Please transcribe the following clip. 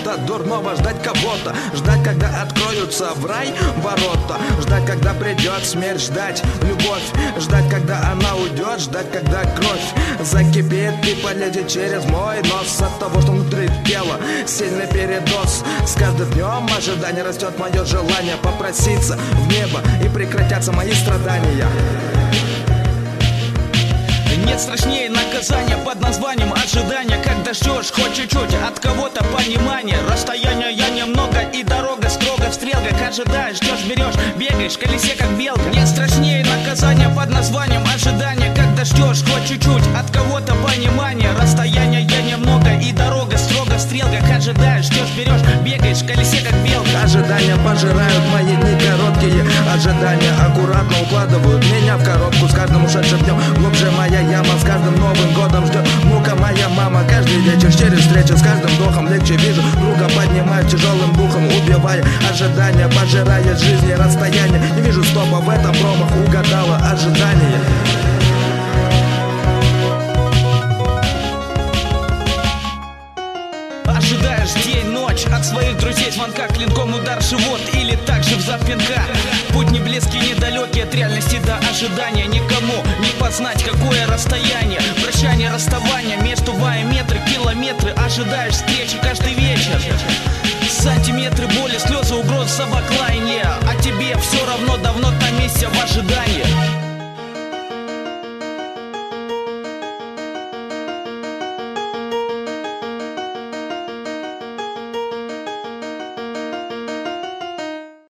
чего-то дурного, ждать кого-то, ждать, когда откроются в рай ворота, ждать, когда придет смерть, ждать любовь, ждать, когда она уйдет, ждать, когда кровь закипит и полетит через мой нос от того, что внутри тела сильный передоз. С каждым днем ожидания растет мое желание попроситься в небо и прекратятся мои страдания. Нет страшнее наказания под названием ожидания, когда ждешь хоть чуть-чуть от кого-то понимания. Расстояние я немного и дорога строго в стрелках. Ожидаешь, ждешь, берешь, бегаешь в колесе как белка. Нет страшнее наказания под названием ожидания, когда ждешь хоть чуть-чуть от кого-то понимания. Расстояние я немного и дорога строго в стрелках. Ожидаешь, ждешь, берешь, бегаешь в колесе как белка. Ожидания пожирают мои дни короткие, ожидания аккуратно укладывают меня в коробку. С каждым ушедшим днем глубже моя яма, с каждым Новым годом ждет мука моя мама. Каждый вечер через встречу, с каждым вдохом легче вижу друга, поднимаю тяжелым духом, убивая ожидания, пожирая жизнь и расстояние. Не вижу стопа в этом промах, угадала ожидание. Ожидаешь день, ночь от своих друзей, звонка, клинком удар в живот или также в запинка. Путь не близкий, недалекий от реальности до ожидания. Никому не познать, какое расстояние, прощание, расставание, между вами метры, километры. Ожидаешь встречи каждый вечер, сантиметры боли, слезы, угрозы, собак лай.